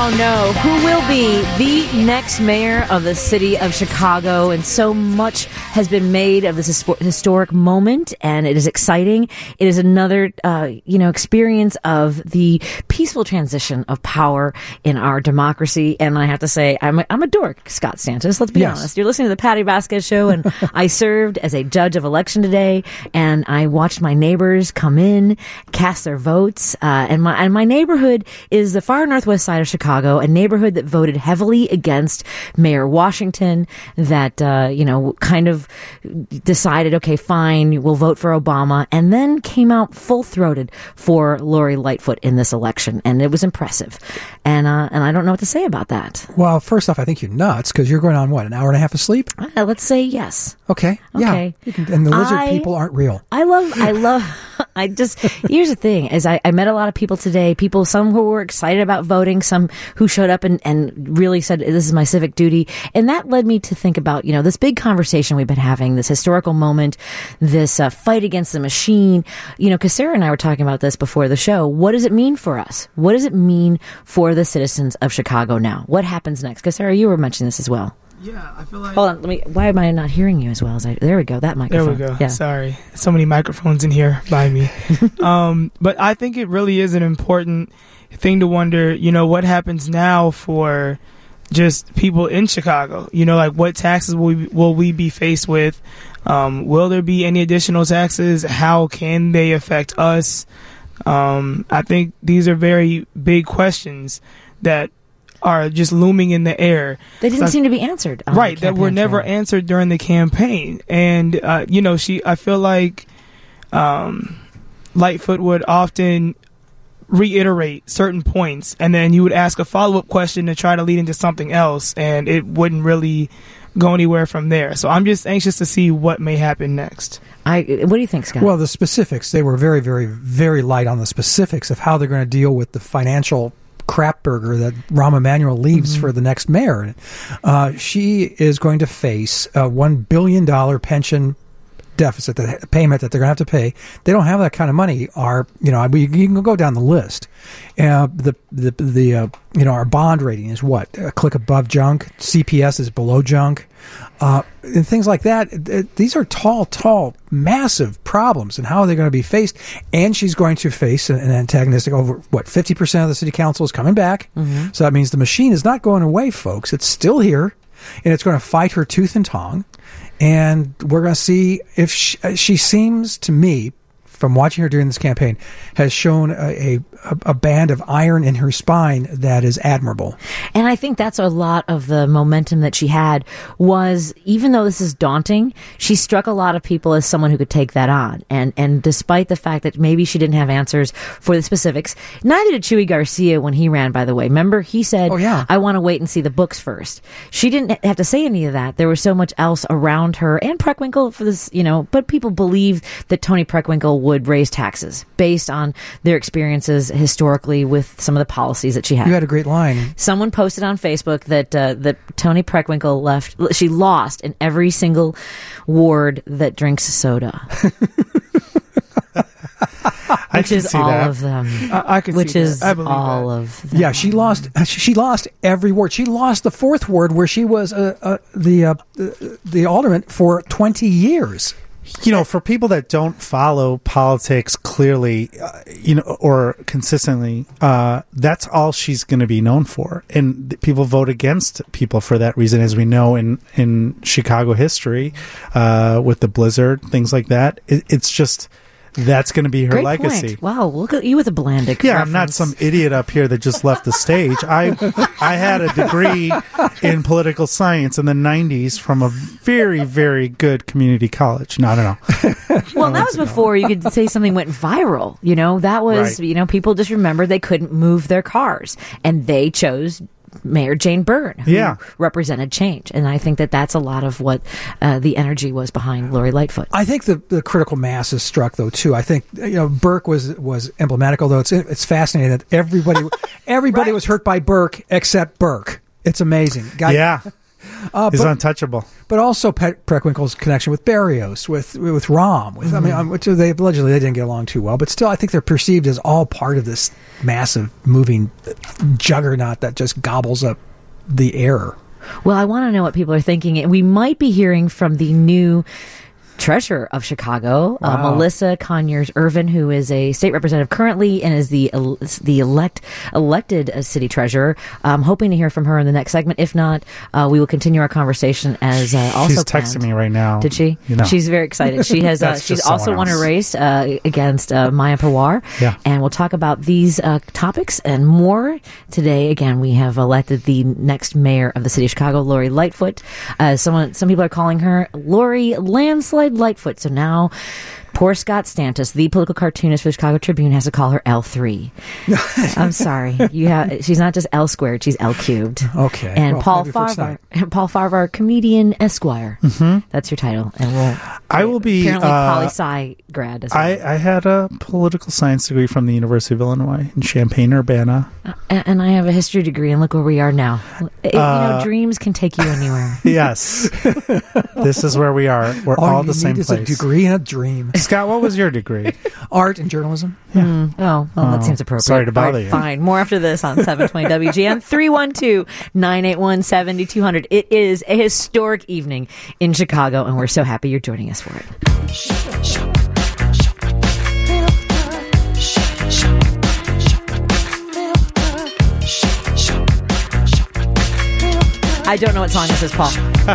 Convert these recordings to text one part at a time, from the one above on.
now know who will be the next mayor of the city of Chicago. And so much has been made of this historic moment, and it is exciting. It is another, experience of the peaceful transition of power in our democracy. And I have to say, I'm a dork, Scott Santos. Let's be honest. You're listening to the Patty Vasquez Show, and I served as a judge of election today, and I watched my neighbors come in, cast their votes, and my neighborhood is the far northwest side of Chicago, a neighborhood that voted heavily against Mayor Washington, that, kind of decided, okay, fine, we'll vote for Obama, and then came out full-throated for Lori Lightfoot in this election, and it was impressive. And I don't know what to say about that. Well, first off, I think you're nuts, because you're going on, what, an hour and a half of sleep? Let's say yes. Okay. Yeah. And the lizard people aren't real. Here's the thing, is I met a lot of people today, some who were excited about voting, some who showed up and really said, this is my civic duty. And that led me to think about, this big conversation we've been having, this historical moment, this fight against the machine, because Sarah and I were talking about this before the show. What does it mean for us? What does it mean for the citizens of Chicago now? What happens next? Because Sarah, you were mentioning this as well. Yeah, I feel like... Hold on, why am I not hearing you as well as I... There we go, that microphone. There we go. Yeah. Sorry. So many microphones in here by me. But I think it really is an important thing to wonder, what happens now for just people in Chicago? What taxes will we be faced with? Will there be any additional taxes? How can they affect us? I think these are very big questions that are just looming in the air. They didn't seem to be answered. Right, that were never answered during the campaign. And, I feel like Lightfoot would often reiterate certain points, and then you would ask a follow-up question to try to lead into something else, and it wouldn't really go anywhere from there. So I'm just anxious to see what may happen next. What do you think, Scott? Well, the specifics, they were very, very, very light on the specifics of how they're going to deal with the financial crap burger that Rahm Emanuel leaves for the next mayor. She is going to face a $1 billion pension deficit, the payment that they're going to have to pay. They don't have that kind of money. You can go down the list. Our bond rating is what? A click above junk. CPS is below junk. And things like that. These are tall, massive problems. And how are they going to be faced? And she's going to face an antagonistic over, 50% of the city council is coming back. Mm-hmm. So that means the machine is not going away, folks. It's still here. And it's going to fight her tooth and tongue. And we're going to see if she seems to me, from watching her during this campaign, has shown a band of iron in her spine that is admirable. And I think that's a lot of the momentum that she had was, even though this is daunting, she struck a lot of people as someone who could take that on. And despite the fact that maybe she didn't have answers for the specifics, neither did Chuy Garcia when he ran, by the way. Remember, he said, I want to wait and see the books first. She didn't have to say any of that. There was so much else around her, and Preckwinkle for this, but people believed that Toni Preckwinkle would raise taxes based on their experiences historically with some of the policies that she had. You had a great line. Someone posted on Facebook that Toni Preckwinkle lost in every single ward that drinks soda. Which is all of them. I can which see is that. I believe all that. of them. Yeah, she lost every ward. She lost the fourth ward where she was the alderman for 20 years. For people that don't follow politics clearly, or consistently, that's all she's going to be known for. And people vote against people for that reason, as we know in Chicago history, with the blizzard, things like that. It's just... That's going to be her Great legacy. Point. Wow, look at you with a Blandick Yeah, reference. I'm not some idiot up here that just left the stage. I had a degree in political science in the 90s from a very, very good community college. No, I don't know. Well, that was before you could say something went viral. That was, right. People just remembered they couldn't move their cars. And they chose Mayor Jane Byrne, who represented change. And I think that that's a lot of what the energy was behind Lori Lightfoot. I think the critical mass is struck, though, too. I think Burke was emblematic, although it's fascinating that everybody Right. was hurt by Burke except Burke. It's amazing. He's untouchable. But also Preckwinkle's connection with Barrios, with Rom. I mean, which they allegedly they didn't get along too well. But still, I think they're perceived as all part of this massive moving juggernaut that just gobbles up the air. Well, I want to know what people are thinking. We might be hearing from the new treasurer of Chicago, Melissa Conyers-Ervin, who is a state representative currently and is the elected city treasurer. I'm hoping to hear from her in the next segment. If not, we will continue our conversation as also She's planned. texting me right now. Did she? You know. She's very excited. She has. She's also won a race against Maya Pawar. Yeah. And we'll talk about these topics and more today. Again, we have elected the next mayor of the city of Chicago, Lori Lightfoot. Some people are calling her Lori Landslide Lightfoot. So now poor Scott Stantis, the political cartoonist for the Chicago Tribune, has to call her L3. I'm sorry. She's not just L squared, she's L cubed. Okay. And Paul Farvar, comedian Esquire. Mm-hmm. That's your title. And I will be apparently poli-sci grad as well. I had a political science degree from the University of Illinois in Champaign-Urbana. And I have a history degree, and look where we are now. Dreams can take you anywhere. Yes. This is where we are. We're all the same place. A degree and a dream. Scott, what was your degree? Art and journalism. Yeah. That seems appropriate. Sorry to bother you. Fine. More after this on 720 WGN 312-981-7200. It is a historic evening in Chicago, and we're so happy you're joining us for it. I don't know what song this is, Paul.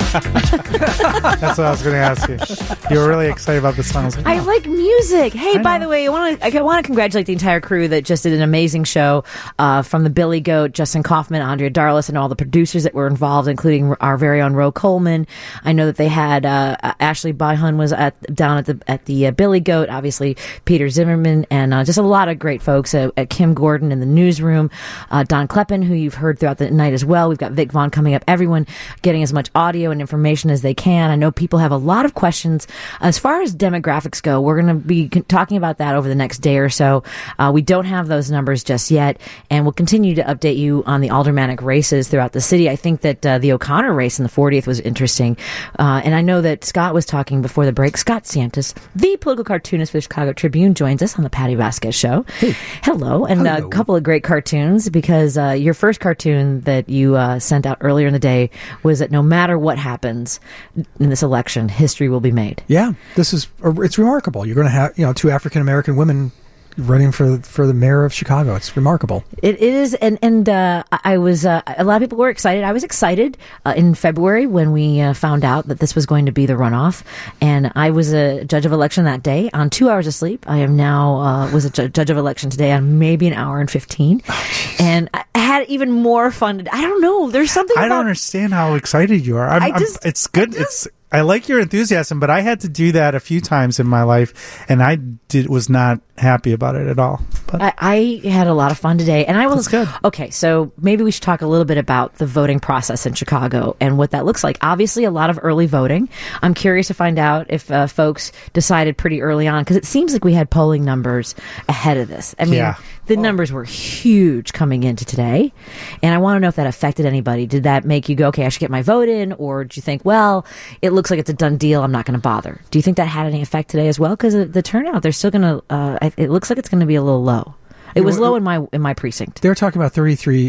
That's what I was going to ask you. You were really excited about this song. I like music. Hey, by the way, I want to congratulate the entire crew that just did an amazing show, from the Billy Goat, Justin Kaufman, Andrea Darlis, and all the producers that were involved, including our very own Ro Coleman. I know that they had Ashley Byhun was down at the Billy Goat, obviously Peter Zimmerman, and just a lot of great folks. Kim Gordon in the newsroom, Don Kleppen, who you've heard throughout the night as well. We've got Vic Vaughn coming up. Everyone getting as much audio and information as they can. I know people have a lot of questions as far as demographics go. We're going to be talking about that over the next day or so. We don't have those numbers just yet, and we'll continue to update you on the aldermanic races throughout the city. I think that the O'Connor race in the 40th was interesting, and I know that Scott was talking before the break. Scott Stantis, the political cartoonist for the Chicago Tribune, joins us on the Patty Vasquez Show. Hey. Hello, and a couple of great cartoons, because your first cartoon that you sent out earlier in the day was that no matter what happens in this election, history will be made. Yeah, it's remarkable. You're going to have two African American women running for the mayor of Chicago. It's remarkable. It is, and I was a lot of people were excited. I was excited in February when we found out that this was going to be the runoff, and I was a judge of election that day on 2 hours of sleep. I am now was a judge of election today on maybe an hour and 15, and I had even more fun. I don't know. There's something. I don't understand how excited you are. It's good. I like your enthusiasm, but I had to do that a few times in my life, and I was not happy about it at all. But I had a lot of fun today, and I was good. Okay, so maybe we should talk a little bit about the voting process in Chicago and what that looks like. Obviously, a lot of early voting. I'm curious to find out if folks decided pretty early on, because it seems like we had polling numbers ahead of this. I mean, the numbers were huge coming into today, and I want to know if that affected anybody. Did that make you go, okay, I should get my vote in, or did you think, well, it looks like it's a done deal, I'm not going to bother? Do you think that had any effect today as well? Because the turnout, they're still going to, it looks like it's going to be a little low. It was low in my precinct. They're talking about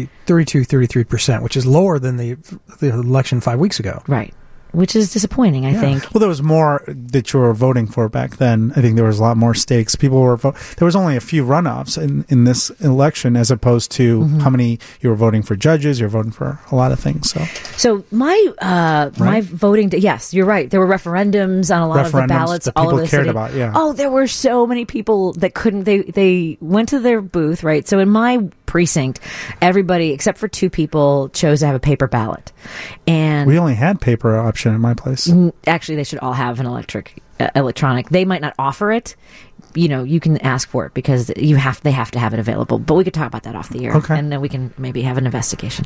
33%, which is lower than the election 5 weeks ago. Right. Which is disappointing, I think. Well, there was more that you were voting for back then. I think there was a lot more stakes. People were there was only a few runoffs in this election, as opposed to how many you were voting for judges. You were voting for a lot of things. So my voting. Yes, you're right. There were referendums on a lot of the ballots. That all people over the cared city. about. Yeah. Oh, there were so many people that couldn't. They went to their booth, right? So in my precinct, everybody except for 2 people chose to have a paper ballot, and we only had paper option in my place. Actually, they should all have an electronic. They might not offer it. You can ask for it because they have to have it available. But we could talk about that off the air, and then we can maybe have an investigation.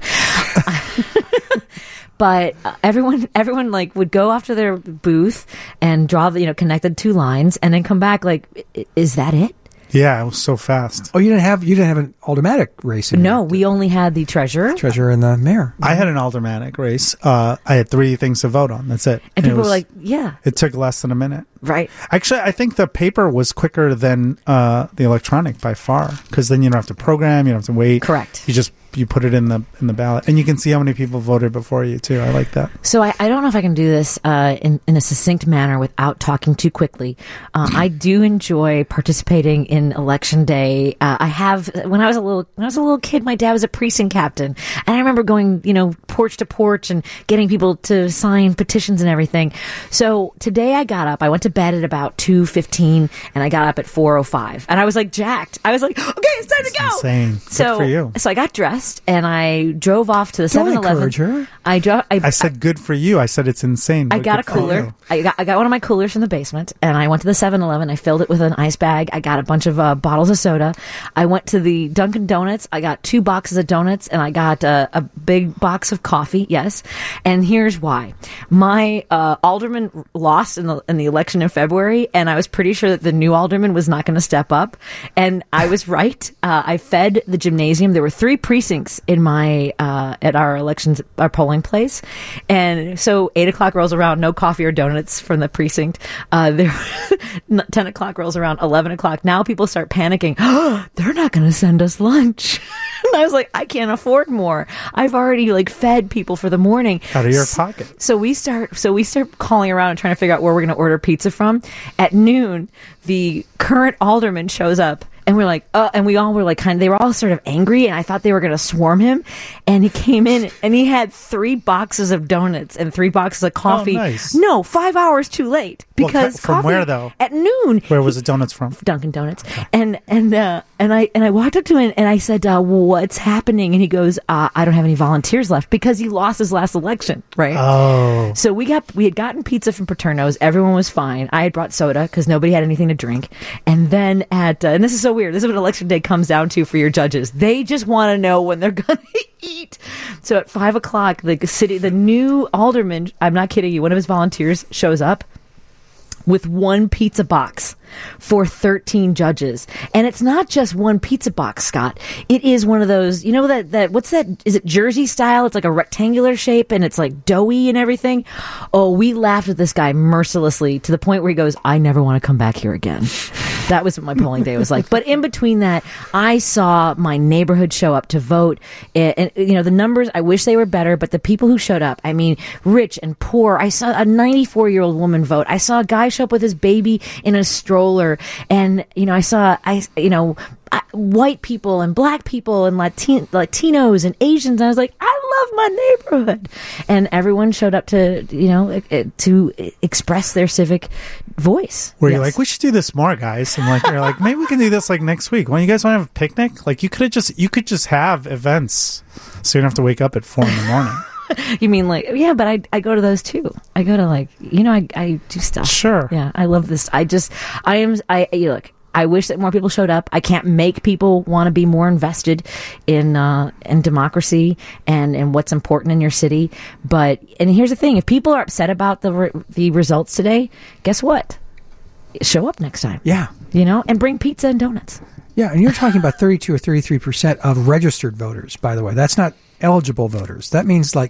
But everyone like would go off to their booth and draw connect the 2 lines, and then come back like, is that it? Yeah, it was so fast. Oh, you didn't have an aldermanic race. No, we only had the treasurer. Treasurer and the mayor. I had an aldermanic race. I had 3 things to vote on. That's it. And people it was, were like, yeah, It took less than a minute. right. Actually, I think the paper was quicker than the electronic by far, because then you don't have to program, you don't have to wait. Correct. You put it in the ballot, and you can see how many people voted before you too. I like that. So I don't know if I can do this in a succinct manner without talking too quickly. I do enjoy participating in election day. I have when I was a little kid, my dad was a precinct captain, and I remember going, porch to porch and getting people to sign petitions and everything. So today I got up. I went to bed at about 2:15, and I got up at 4:05, and I was like jacked. I was like, okay, it's time to go. Insane. Good So for you. So I got dressed and I drove off to the Don't 7-Eleven. encourage her. I said good for you. I said it's insane. I but got a good for cooler. you. I got one of my coolers from the basement, and I went to the 7-Eleven. I filled it with an ice bag. I got a bunch of bottles of soda. I went to the Dunkin' Donuts. I got 2 boxes of donuts, and I got a big box of coffee. Yes, and here's why: my alderman lost in the election in February, and I was pretty sure that the new alderman was not going to step up, and I was right. I fed the gymnasium. There were 3 precincts in my at our polling place, and so 8:00 rolls around, no coffee or donuts from the precinct. There 10:00 rolls around, 11:00. Now people start panicking. Oh, they're not going to send us lunch. And I was like, I can't afford more. I've already fed people for the morning Out of your pocket. So we start calling around and trying to figure out where we're going to order pizza from. At noon, the current alderman shows up. And we're like, and we all were like, they were all sort of angry, and I thought they were going to swarm him. And he came in, and he had 3 boxes of donuts and 3 boxes of coffee. Oh, nice. No, 5 hours too late because from coffee where, though? At noon. Where was the donuts from? Dunkin' Donuts. And I walked up to him and I said, what's happening? And he goes, I don't have any volunteers left, because he lost his last election, right? Oh. So we had gotten pizza from Paterno's. Everyone was fine. I had brought soda because nobody had anything to drink. And then and this is so weird. This is what election day comes down to for your judges. They just want to know when they're going to eat. So at 5:00, the new alderman, I'm not kidding you, one of his volunteers shows up with 1 pizza box for 13 judges. And it's not just 1 pizza box, Scott. It is one of those, that what's that? Is it Jersey style? It's like a rectangular shape and it's like doughy and everything. Oh, we laughed at this guy mercilessly to the point where he goes, I never want to come back here again. That was what my polling day was like. But in between that, I saw my neighborhood show up to vote. And the numbers, I wish they were better, but the people who showed up, I mean, rich and poor. I saw a 94-year-old woman vote. I saw a guy show up with his baby in a stroller. And, I saw white people and black people and Latinos and Asians. And I was like, I love my neighborhood. And everyone showed up to express their civic voice. Where you're like, we should do this more, guys. And you're like, maybe we can do this next week. When you guys want to have a picnic? You could just have events, so you don't have to wake up at 4 a.m. You mean yeah, but I go to those too. I go to I do stuff. Sure. Yeah, I love this. Look, I wish that more people showed up. I can't make people want to be more invested in democracy and what's important in your city. And here's the thing: if people are upset about the results today, guess what? Show up next time. Yeah. And bring pizza and donuts. Yeah, and you're talking about 32 or 33% of registered voters, by the way. That's not eligible voters. That means 10%,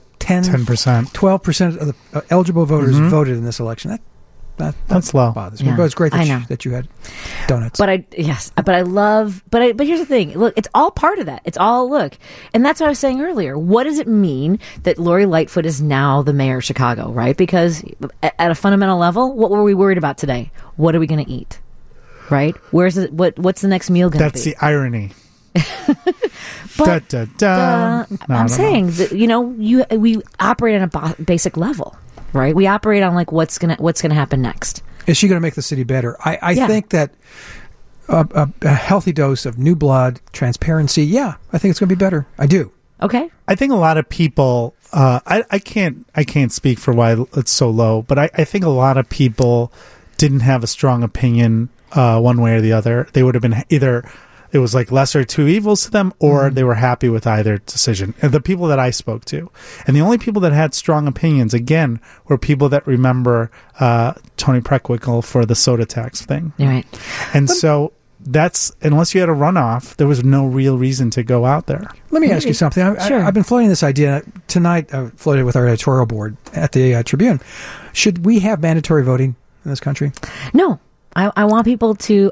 12% of the eligible voters voted in this election. That's low. Bothers me. But it's great that you had donuts. But here's the thing. Look, it's all part of that. It's all and that's what I was saying earlier. What does it mean that Lori Lightfoot is now the mayor of Chicago, right? Because at a fundamental level, what were we worried about today? What are we going to eat? Right? What's the next meal going to be? That's the irony. But I'm saying that, we operate on a basic level, right? We operate on what's gonna happen next. Is she going to make the city better? I think that a healthy dose of new blood, transparency. Yeah, I think it's going to be better. I do. Okay. I think a lot of people. I can't speak for why it's so low, but I think a lot of people didn't have a strong opinion one way or the other. They would have been either it was lesser of 2 evils to them, or they were happy with either decision. And the people that I spoke to, and the only people that had strong opinions, again, were people that remember Tony Preckwinkle for the soda tax thing. Right. And so that's, unless you had a runoff, there was no real reason to go out there. Let me ask you something. Sure. I've been floating this idea tonight. I floated with our editorial board at the Tribune. Should we have mandatory voting in this country? No, I want people to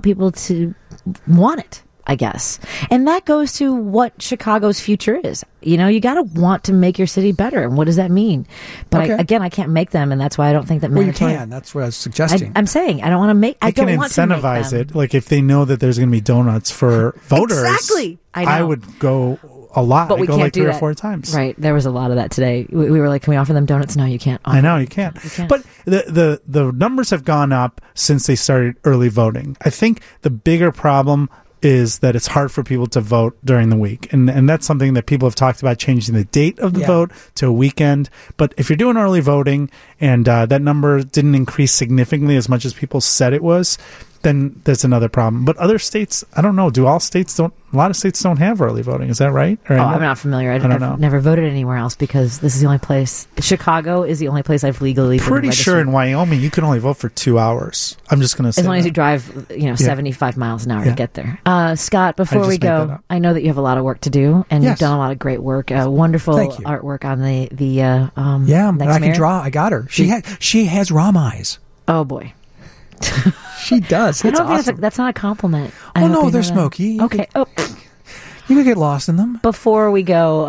want it, I guess. And that goes to what Chicago's future is. You know, you got to want to make your city better. And what does that mean? But Okay. I can't make them. And that's why I don't think that Well, you mandatory. can. That's what I was suggesting. I'm saying I don't want to make. I They can don't want to make incentivize them. it. Like if they know that there's going to be donuts for voters, Exactly. I know. I would go a lot. But we I go can't like do 3 or that. 4 times. Right. There was a lot of that today. We were like, can we offer them donuts? No, you can't. I know you can't. You can't. But the numbers have gone up since they started early voting. I think the bigger problem is that it's hard for people to vote during the week. And that's something that people have talked about, changing the date of the vote to a weekend. But if you're doing early voting and that number didn't increase significantly as much as people said it was, then there's another problem. But other states, I don't know. A lot of states don't have early voting. Is that right? Or I'm not familiar. I don't know. I've never voted anywhere else because this is the only place. Chicago is the only place I've legally been Pretty registered. sure in Wyoming you can only vote for 2 hours. I'm just going to say As long as that. you drive, 75 miles an hour Yeah. to get there. Scott, before just we made that go, up. I know that you have a lot of work to do, and Yes. you've done a lot of great work. Wonderful Thank you. artwork on the yeah, next I can mayor. draw. I got her. She has rom eyes. Oh boy, She does. I It's don't think awesome. that's not a compliment. I Well, hope no, you they're know that. smoky. Okay. Oh, You could get lost in them. before we go,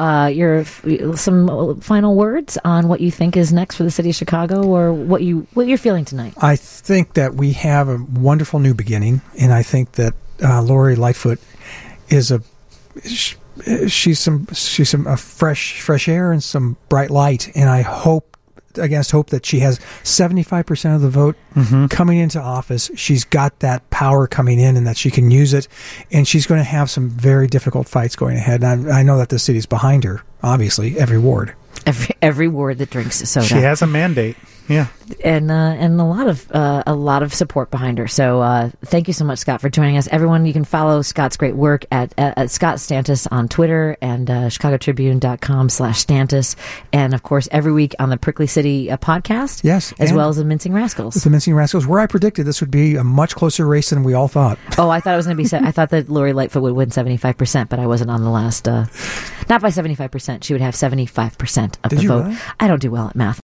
some final words on what you think is next for the city of Chicago, or what you're feeling tonight. I think that we have a wonderful new beginning, and I think that Lori Lightfoot is she's some fresh air and some bright light, and I hope that she has 75% of the vote coming into office. She's got that power coming in, and that she can use it, and she's going to have some very difficult fights going ahead. And I know that the city's behind her, obviously, every ward. Every ward that drinks soda. She has a mandate. Yeah. And a lot of support behind her. So thank you so much, Scott, for joining us. Everyone, you can follow Scott's great work at Scott Stantis on Twitter and chicagotribune.com/Stantis, and of course every week on the Prickly City podcast. Yes, as and well as the Mincing Rascals. The Mincing Rascals, where I predicted this would be a much closer race than we all thought. Oh, I thought it was going to be. I thought that Lori Lightfoot would win 75%, but I wasn't on the last. Not by 75%. She would have 75% of Did the you vote. really? I don't do well at math.